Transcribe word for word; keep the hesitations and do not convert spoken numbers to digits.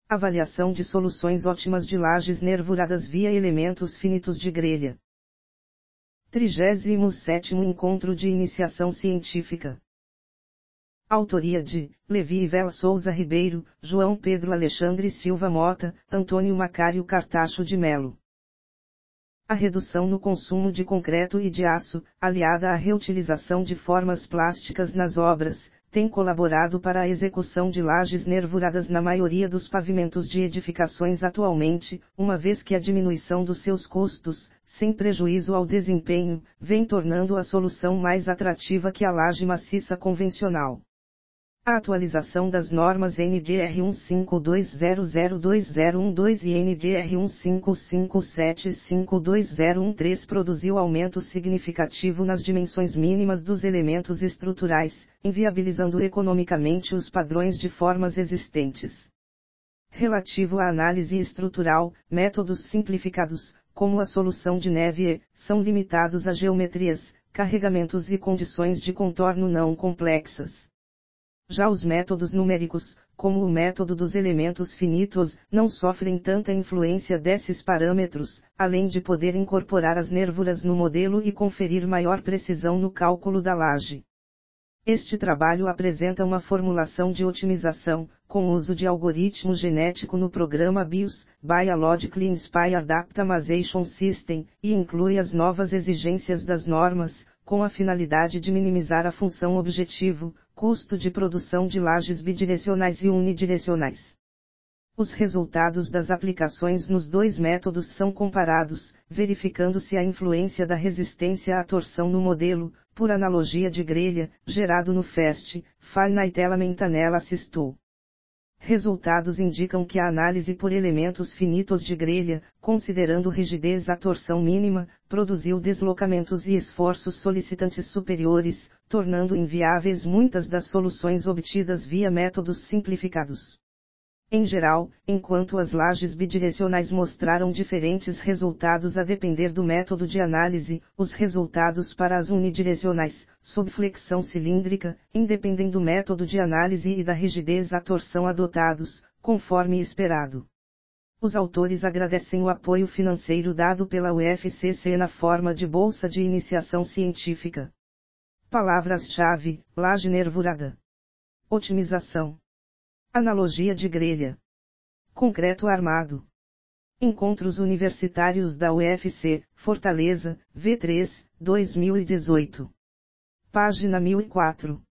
Avaliação de soluções ótimas de lajes nervuradas via elementos finitos de grelha. trigésimo sétimo Encontro de Iniciação Científica. Autoria de Levi Ivela Souza Ribeiro, João Pedro Alexandre Silva Mota, Antônio Macário Cartacho de Melo. A redução no consumo de concreto e de aço, aliada à reutilização de formas plásticas nas obras, tem colaborado para a execução de lajes nervuradas na maioria dos pavimentos de edificações atualmente, uma vez que a diminuição dos seus custos, sem prejuízo ao desempenho, vem tornando a solução mais atrativa que a laje maciça convencional. A atualização das normas N D R um cinco dois zero zero dois zero um dois e N D R um cinco cinco sete cinco dois zero um três produziu aumento significativo nas dimensões mínimas dos elementos estruturais, inviabilizando economicamente os padrões de formas existentes. Relativo à análise estrutural, métodos simplificados, como a solução de Névier, são limitados a geometrias, carregamentos e condições de contorno não complexas. Já os métodos numéricos, como o método dos elementos finitos, não sofrem tanta influência desses parâmetros, além de poder incorporar as nervuras no modelo e conferir maior precisão no cálculo da laje. Este trabalho apresenta uma formulação de otimização, com uso de algoritmo genético no programa BIOS, Biologically Inspired Optimization System, e inclui as novas exigências das normas, com a finalidade de minimizar a função objetivo, custo de produção de lajes bidirecionais e unidirecionais. Os resultados das aplicações nos dois métodos são comparados, verificando-se a influência da resistência à torção no modelo, por analogia de grelha, gerado no FAST, Finite Element Analysis Tool. Resultados indicam que a análise por elementos finitos de grelha, considerando rigidez à torção mínima, produziu deslocamentos e esforços solicitantes superiores, tornando inviáveis muitas das soluções obtidas via métodos simplificados. Em geral, enquanto as lajes bidirecionais mostraram diferentes resultados a depender do método de análise, os resultados para as unidirecionais, sob flexão cilíndrica, independem do método de análise e da rigidez à torção adotados, conforme esperado. Os autores agradecem o apoio financeiro dado pela U F C C na forma de bolsa de iniciação científica. Palavras-chave: laje nervurada, otimização, analogia de grelha, concreto armado. Encontros Universitários da U F C, Fortaleza, V três, dois mil e dezoito. Página mil e quatro.